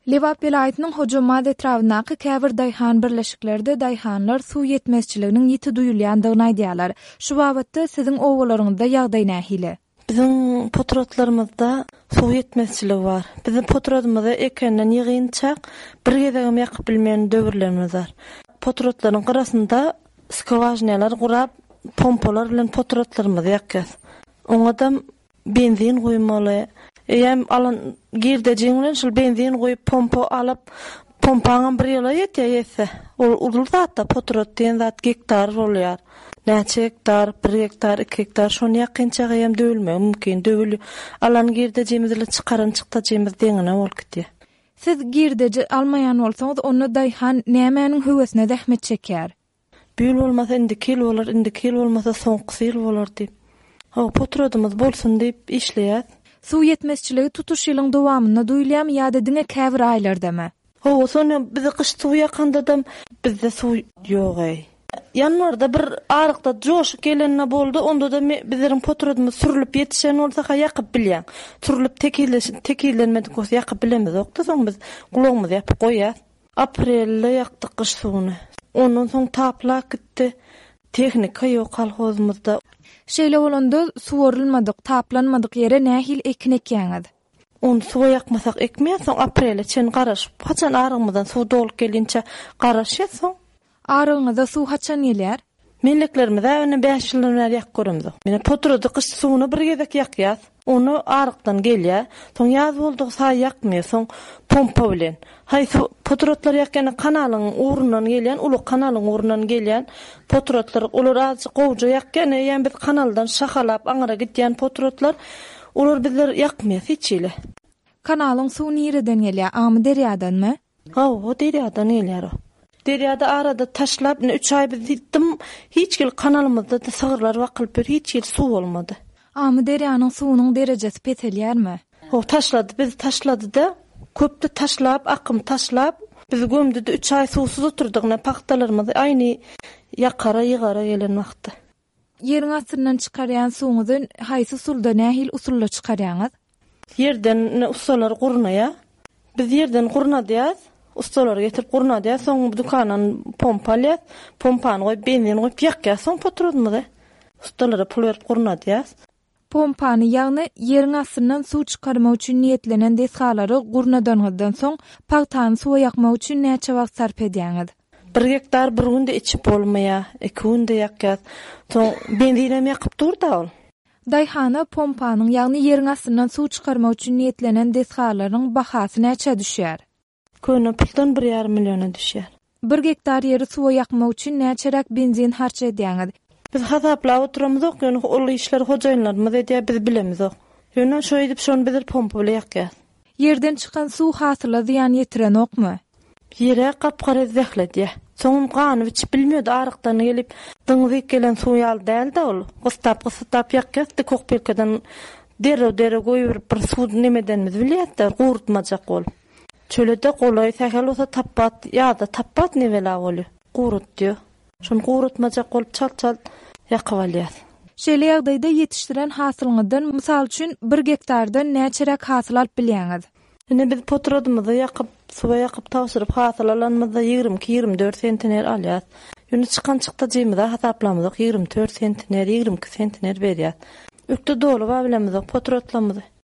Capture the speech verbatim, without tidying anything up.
Lewap vilayatynyň Hojamad etrafyndaky käbir daýhan birleşiklerde daýhanlar suw ýetmezçiliginiň ýiti duýulýandygyny aýdýarlar. Şu babatda siziň owalaryňyzda ýagdaý nähili? Bizim potratlarımızda suw ýetmezçiligi bar. Bizim potratymyzda ekenden ýygynçak bir gezegem ýakyp bilmeýän döwürlerimiz bar. Potratlaryň garasynda skawajnalar gurap, pompalar bilen potratlarymyzy ýakýar. Oňadam benzin goýmaly. Eýem alan girdejiň bilen şol benzin goýup pompa alyp pompaňa bir ýola ýetýär ýetse. Ol ulul zatda potrat diýen zat gektar bolýar. Näçe hektar, bir hektar, iki hektar şonu ýakynça hem döwülmek mümkin. Döwül alan girdejimiz ile çykaran çyktajymyz deňine bolup gitdi. Siz girdeji almaýan bolsaňyz onu daýhan nämenin höwesine zähmet çeker? Büyül bolmasa indi kil bolar, indi kil bolmasa soňky ýyl bolar diýip. Ha potradymyz bolsun diýip işleýär. Suw ýetmezçiligi tutuş ýylyň dowamyna duýulýarmy ýa-da diňe käbir aýlardamy? Ha, sonra bizi kış suw ýakandadam bizde suw ýok ey. Yanwarda bir arykda joşup gelenine boldy, onda da bizleriň potradymyz sürülip ýetişen bolsa ýakyp bilýän. Sürülip tekilleşip tekillenmedik bolsa ýakyp bilemiz. Okda soň biz gulagymyzy ýapyp goýýar. Aprelde ýakdyk kış suwuny. Ondan soň taplak gitdi. Tehnika ýok kolhozumyzda. Şeýle bolanda suwarylmadyk, taplanmadyk ýere nähil ekin ekýäňiz? Onu suwa ýakmasak ekmeýän, soň aprele çen garaşyp, haçan arygymyzdan suw dolup gelinçe garaşýar soň. Arygňyza suw haçan gelýär? Melleklerimiz äwne beş ýyldan bäri ýak görümdi. Mene potrady kış suwuny bir gezek ýakýar. Onu arykdan gelýär. Soň ýaz boldyk saý ýakmýar, soň pompa bilen. Hay potratlar ýakany kanalyň urundan gelýän, ulu kanalyň urundan gelýän potratlar olar azı gowja ýakany, ýa biz kanaldan şahalap aňyra gitýän potratlar olar bizler ýakmýar hiç ile. Kanalyň suw nireden gelýär? Amy derýadanmy? Ha, o derýadan gelýär. Derýada arada taşlap üç ay biz ditdim, hiç gel kanalymyzda da sygyrlar wakylyp bir hiç ýer suw bolmady. Amy derýanyň suwunyň derejesi petelýärmi? O taşlady, biz taşlady da köpde taşlap, akym taşlap, biz gömdüde üç ay suwsuz oturdygna paxtalarymyz aýny ýakara ýygara gelen wagtda. Ýeriň astyndan çykarýan suwuňyzy haýsy usulda nähil usulla çykarýaňyz? Yerden ustalar gurnaýa. Biz yerden gurnadýas, ustalar getirip gurnadýas, soň dukanyň pompalýas, pompany goýup benzin goýup ýakýas, soň potradymyz. Ustalara pul berip gurnadýas. Pompany ýagny ýeriň astyndan suw çykarmak üçin niýetlenen desgalary gurnadandan soň paxtany suwa ýakmak üçin näçe wagt sarf edýäňiz? Bir hektar bir günde içip bolmaýa, iki günde ýakýas. Soň benzinem ýakyp durdy ol. Daýhana pompanyň ýagny ýeriň astyndan suw çykarmak üçin niýetlenen desgalaryň bahasy näçe düşýär? Köne puldan bir ýarym milliona düşýär. Bir hektar ýeri suwa ýakmak üçin näçerek benzin harç edýäňiz? Biz hasaplap oturamyz ok, ýöne ol işler hojaýynlarymyz edýär, biz bilemiz ok. Ýöne şo edip şonu bilir pompa bilen ýakýar. Yerden çykan suw hasyla ziýan ýetiren okmy? Ýere gapgara zähledýär. Soňum ganyp içip bilmýärdi, arykdan gelip dyňyzy gelen suw ýaly däldi ol. Gystap gystap ýakýar, kokpelkadan dere-dere goýup bir suw nemedenmiz bilýärdi, gurutmajak bolup. Çölede golay sähel olsa tappat, ýa-da tappat nebela bolýar. Gurutdy. Şonu gurutmajak bolup çal-çal ýakyp alýar. Şeýle ýagdaýda ýetişdiren hasylyňyzdan mysal üçin bir hektardan näçerek hasyl alyp bilýäňiz? Ine biz potradymyzy ýakyp, suwa ýakyp tawşyryp hasyl alanmyzda ýygrimi ýygrimi dört sentner alýar. Ýöne çykan çykdajymyzda hasaplamyzda ýygrimi dört sentner, ýygrimi iki sentner berýär. Ökde dolup bilemiz potratlamyzy.